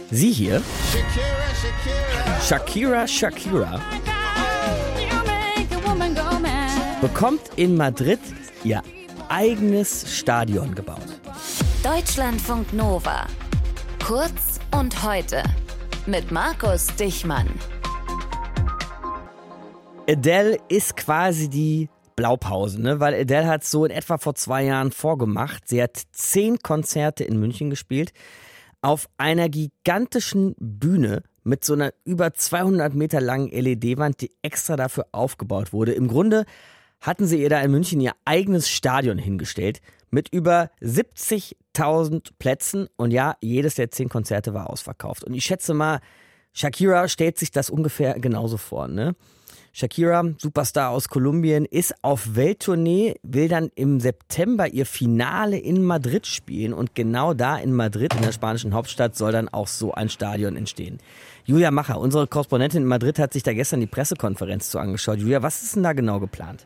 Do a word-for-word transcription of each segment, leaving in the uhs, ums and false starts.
Sie hier, Shakira Shakira, bekommt in Madrid ihr eigenes Stadion gebaut. Deutschlandfunk Nova. Kurz und heute mit Markus Dichmann. Adele ist quasi die Blaupause, ne? Weil Adele hat so in etwa vor zwei Jahren vorgemacht. Sie hat zehn Konzerte in München gespielt auf einer gigantischen Bühne mit so einer über zweihundert Meter langen L E D-Wand, die extra dafür aufgebaut wurde. Im Grunde hatten sie ihr da in München ihr eigenes Stadion hingestellt mit über siebzigtausend Plätzen und ja, jedes der zehn Konzerte war ausverkauft. Und ich schätze mal, Shakira stellt sich das ungefähr genauso vor, ne? Shakira, Superstar aus Kolumbien, ist auf Welttournee, will dann im September ihr Finale in Madrid spielen und genau da in Madrid, in der spanischen Hauptstadt, soll dann auch so ein Stadion entstehen. Julia Macher, unsere Korrespondentin in Madrid, hat sich da gestern die Pressekonferenz zu angeschaut. Julia, was ist denn da genau geplant?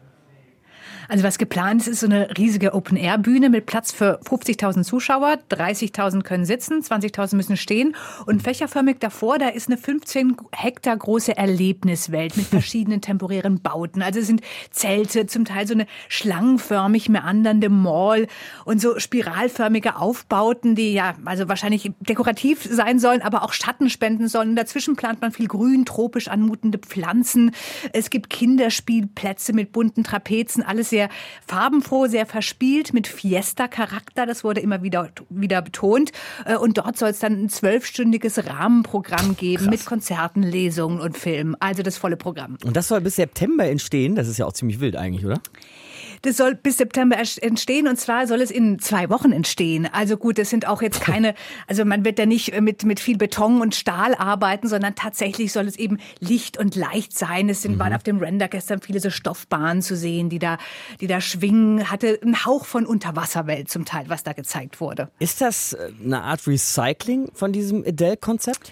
Also was geplant ist, ist so eine riesige Open-Air-Bühne mit Platz für fünfzigtausend Zuschauer. dreißigtausend können sitzen, zwanzigtausend müssen stehen. Und fächerförmig davor, da ist eine fünfzehn Hektar große Erlebniswelt mit verschiedenen temporären Bauten. Also es sind Zelte, zum Teil so eine schlangenförmig meandernde Mall und so spiralförmige Aufbauten, die ja also wahrscheinlich dekorativ sein sollen, aber auch Schatten spenden sollen. Dazwischen plant man viel grün, tropisch anmutende Pflanzen. Es gibt Kinderspielplätze mit bunten Trapezen, alles sehr farbenfroh, sehr verspielt, mit Fiesta-Charakter, das wurde immer wieder, wieder betont. Und dort soll es dann ein zwölfstündiges Rahmenprogramm geben. Krass. Mit Konzerten, Lesungen und Filmen. Also das volle Programm. Und das soll bis September entstehen? Das ist ja auch ziemlich wild eigentlich, oder? Das soll bis September entstehen und zwar soll es in zwei Wochen entstehen. Also gut, das sind auch jetzt keine, also man wird da nicht mit, mit viel Beton und Stahl arbeiten, sondern tatsächlich soll es eben licht und leicht sein. Es sind, mhm. waren auf dem Render gestern viele so Stoffbahnen zu sehen, die da, die da schwingen. Hatte einen Hauch von Unterwasserwelt zum Teil, was da gezeigt wurde. Ist das eine Art Recycling von diesem Adele-Konzept?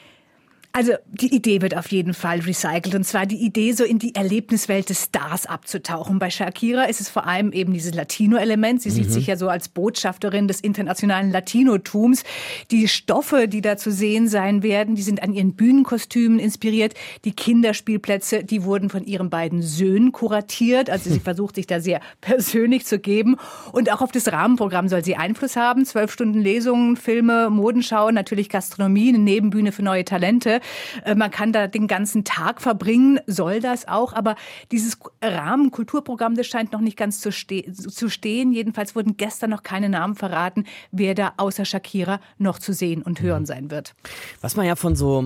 Also die Idee wird auf jeden Fall recycelt und zwar die Idee, so in die Erlebniswelt des Stars abzutauchen. Bei Shakira ist es vor allem eben dieses Latino-Element. Sie mhm. sieht sich ja so als Botschafterin des internationalen Latinotums. Die Stoffe, die da zu sehen sein werden, die sind an ihren Bühnenkostümen inspiriert. Die Kinderspielplätze, die wurden von ihren beiden Söhnen kuratiert. Also sie versucht sich da sehr persönlich zu geben. Und auch auf das Rahmenprogramm soll sie Einfluss haben. Zwölf Stunden Lesungen, Filme, Modenschau, natürlich Gastronomie, eine Nebenbühne für neue Talente. Man kann da den ganzen Tag verbringen, soll das auch. Aber dieses Rahmenkulturprogramm, das scheint noch nicht ganz zu, ste- zu stehen. Jedenfalls wurden gestern noch keine Namen verraten, wer da außer Shakira noch zu sehen und hören sein wird. Was man ja von so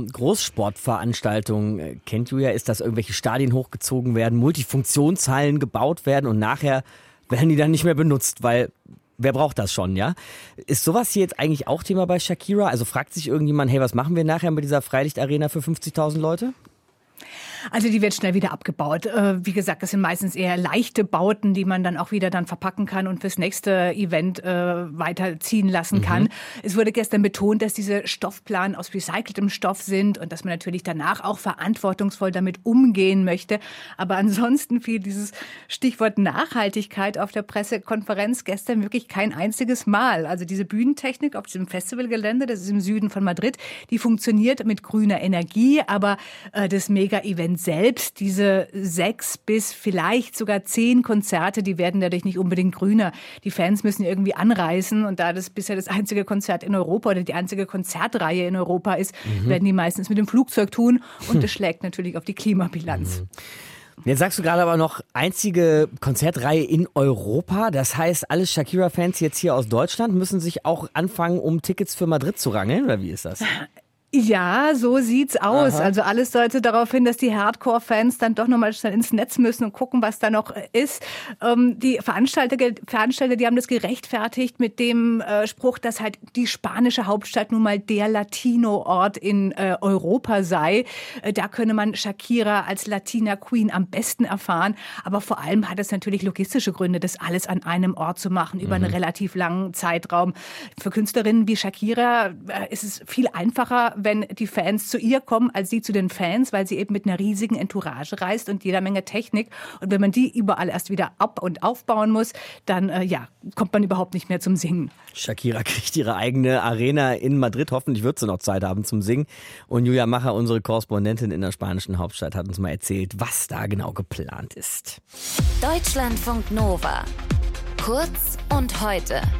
Großsportveranstaltungen kennt, Julia, ist, dass irgendwelche Stadien hochgezogen werden, Multifunktionshallen gebaut werden und nachher werden die dann nicht mehr benutzt, weil wer braucht das schon, ja? Ist sowas hier jetzt eigentlich auch Thema bei Shakira? Also fragt sich irgendjemand, hey, was machen wir nachher mit dieser Freilichtarena für fünfzigtausend Leute? Also die wird schnell wieder abgebaut. Wie gesagt, das sind meistens eher leichte Bauten, die man dann auch wieder dann verpacken kann und fürs nächste Event äh, weiterziehen lassen kann. Mhm. Es wurde gestern betont, dass diese Stoffplanen aus recyceltem Stoff sind und dass man natürlich danach auch verantwortungsvoll damit umgehen möchte. Aber ansonsten fiel dieses Stichwort Nachhaltigkeit auf der Pressekonferenz gestern wirklich kein einziges Mal. Also diese Bühnentechnik auf diesem Festivalgelände, das ist im Süden von Madrid, die funktioniert mit grüner Energie, aber äh, das Mega-Event selbst, diese sechs bis vielleicht sogar zehn Konzerte, die werden dadurch nicht unbedingt grüner. Die Fans müssen irgendwie anreisen und da das bisher das einzige Konzert in Europa oder die einzige Konzertreihe in Europa ist, mhm. werden die meistens mit dem Flugzeug tun und das schlägt natürlich auf die Klimabilanz. Mhm. Jetzt sagst du gerade aber noch, einzige Konzertreihe in Europa. Das heißt, alle Shakira-Fans jetzt hier aus Deutschland müssen sich auch anfangen, um Tickets für Madrid zu rangeln, oder wie ist das? Ja, so sieht's aus. Aha. Also alles deutet darauf hin, dass die Hardcore-Fans dann doch nochmal schnell ins Netz müssen und gucken, was da noch ist. Ähm, die Veranstalter, Veranstalter, die haben das gerechtfertigt mit dem äh, Spruch, dass halt die spanische Hauptstadt nun mal der Latino-Ort in äh, Europa sei. Äh, da könne man Shakira als Latina Queen am besten erfahren. Aber vor allem hat es natürlich logistische Gründe, das alles an einem Ort zu machen, über mhm. einen relativ langen Zeitraum. Für Künstlerinnen wie Shakira äh, ist es viel einfacher, wenn die Fans zu ihr kommen, als sie zu den Fans, weil sie eben mit einer riesigen Entourage reist und jeder Menge Technik. Und wenn man die überall erst wieder ab- und aufbauen muss, dann äh, ja, kommt man überhaupt nicht mehr zum Singen. Shakira kriegt ihre eigene Arena in Madrid. Hoffentlich wird sie noch Zeit haben zum Singen. Und Julia Macher, unsere Korrespondentin in der spanischen Hauptstadt, hat uns mal erzählt, was da genau geplant ist. Deutschlandfunk Nova. Kurz und heute.